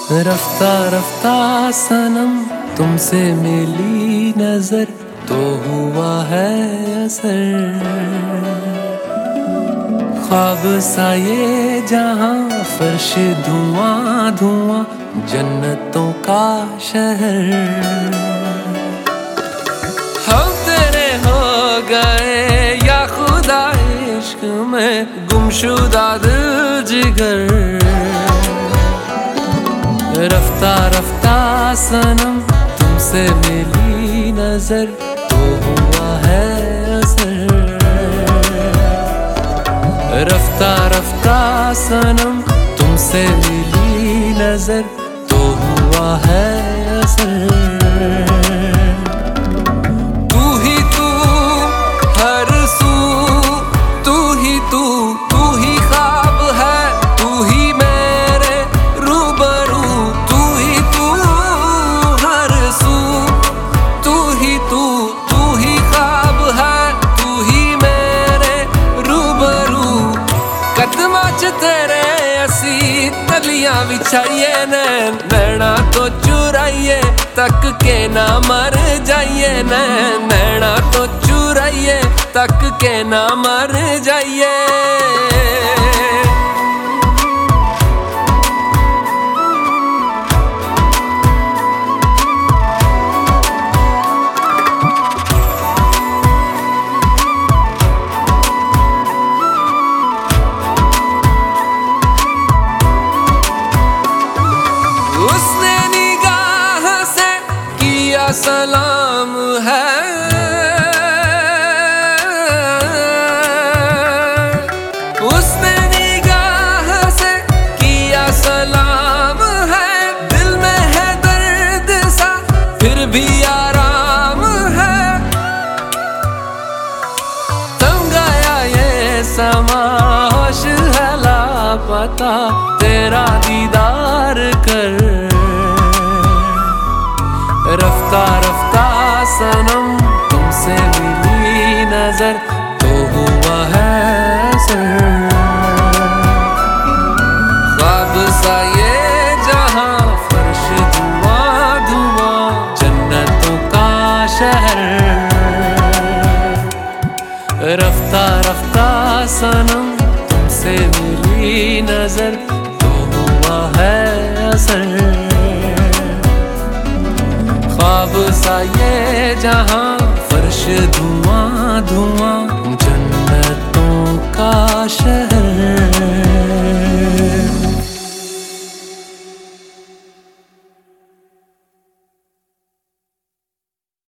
रफ्ता रफ्ता सनम तुमसे मिली नजर तो हुआ है असर। ख्वाब सा ये जहां फर्श धुआं धुआं जन्नतों का शहर। हम तेरे हो गए या खुदा इश्क में गुमशुदा दिल जिगर। रफ्ता रफ्ता सनम तुमसे मिली नजर तो हुआ है असर। रफ्ता रफ्ता सनम तुमसे मिली नजर तो हुआ है असर। तू ही तू हर सू, तू ही तू ही ख्वाब है, तू ही मेरे रूबरू। तू ही तू हर सू, तू ही ख्वाब है, तू ही मेरे रूबरू। कदमां च तेरे असी तलियां बिछाइए, नैना तो चुराइए तक के ना मर जाइए। नैना तो चुराइए तक के ना मर जाइए। उसने निगाह से किया सलाम है, उसने निगाह से किया सलाम है। दिल में है दर्द सा फिर भी आराम है। थम गया ये समा होश है लापता तेरा दीदार कर। रफ्ता रफ्ता सनम तुमसे मिली नजर तो हुआ है असर। ख्वाब सा ये जहां फर्श धुआं धुआं जन्नतों का शहर। रफ्ता रफ्ता सनम तुमसे मिली नजर तो हुआ है असर। ख्वाब सा ये जहां फर्श धुआं